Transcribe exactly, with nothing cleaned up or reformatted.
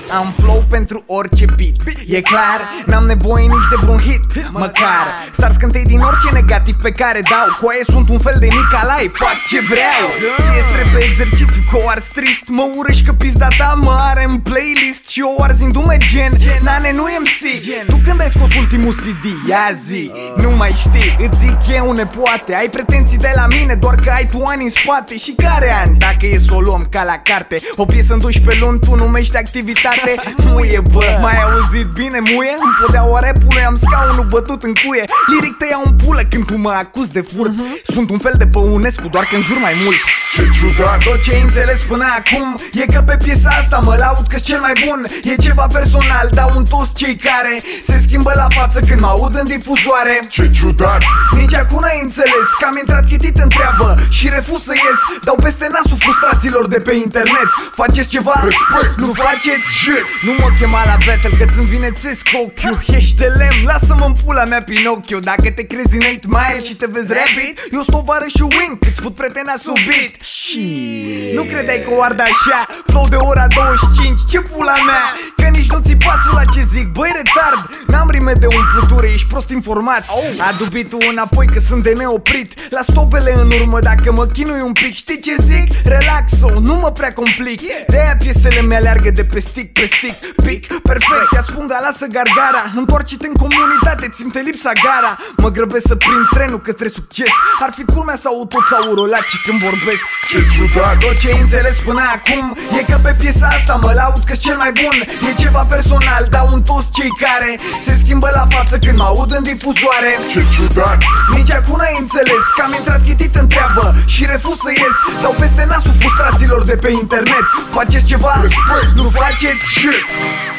Am flow pentru orice beat. E clar, n-am nevoie nici de vreun hit măcar. Star scântei din orice negativ pe care dau. Coaie sunt un fel de Nicolae, fac ce vreau. Ție trebuie exercițiu că o ars trist. Mă urăși că pizda ta mă are în playlist. Și eu arzi în dume gen Nane, nu M C. Tu când ai scos ultimul C D? Ia zi, nu mai știi, îți zic eu nepoate. Ai pretenții de la mine doar că ai tu ani în spate. Și care ani? Dacă e să o luăm ca la carte. O piesă în doisprezece luni tu numești activitate. Muie bă, mai auzit bine muie? Îmi podea o repului, am scaunul bătut în cuie. Liric te iau în pulă când tu mă acuzi de furt. Sunt un fel de Păunescu, doar că înjur mai mult. Ce ciudat. Tot ce ai înțeles până acum e că pe piesa asta mă laud că-s cel mai bun. E ceva personal, dau în toți cei care se schimbă la față când mă aud în difuzoare. Ce ciudat. Nici acum n-ai înțeles că am intrat chitit în treabă și refuz să ies. Dau peste nasul frustrațiilor de pe internet. Faceți ceva? Respect. Nu faceți? Shit. Nu mă chema la battle că-ți învinețesc ochiul. Ești de lemn, lasă-mă în pula mea Pinocchio. Dacă te crezi în eight mile și te vezi rapid, eu sto vară și wing, îți fut pretena sub beat. Și nu credeai că o ard așa, flow de ora douăzeci și cinci, ce pula mea? Că nici nu ți pasul la ce zic, băi retard. N-am rime de umplutură, ești prost informat. Adu beat-ul înapoi că sunt de neoprit. La stopele în urmă dacă mă chinui un pic. Știi ce zic? Relax-o, nu mă prea complic. De-aia piesele mele aleargă de pe stick pe stick. Pic, perfect, ia-ți punga, lasă gargara. Întoarce-te în comunitate, țin-te lipsa gara. Mă grăbesc să prind trenul către succes. Ar fi culmea să aud toți aurolacii când vorbesc. Ce ciudat. Tot ce ai înțeles până acum e că pe piesa asta mă laud că-s cel mai bun. E ceva personal, dau în toți cei care se schimbă la față când mă aud în difuzoare. Ce ciudat. Nici acum n-ai înțeles că am intrat chitit în treabă și refuz să ies. Dau peste nasul frustrațiilor de pe internet. Faceți ceva? Respect. Nu faceți? Shit.